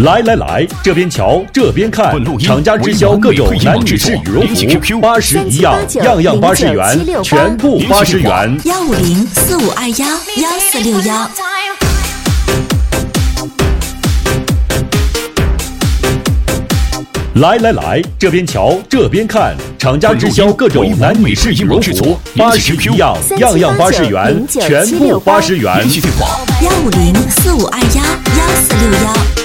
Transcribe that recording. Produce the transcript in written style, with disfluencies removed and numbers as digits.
来，这边瞧，这边看，厂家直销各种男女士羽绒服，80一样，样样80元，全部80元。 15045211461。 来，这边瞧，这边看，厂家直销各种男女士羽绒服，80一样，样样80元，全部80元。 15045211461。